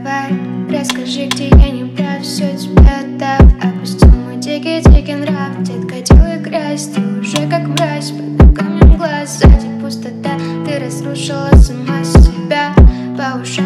Давай, расскажи, где я не прав, все тебе отдав. Опусти мой дикий нрав. Детка, делай грязь, ты уже как мразь. Под камнем глаз, сзади пустота. Ты разрушила сама себя по ушам.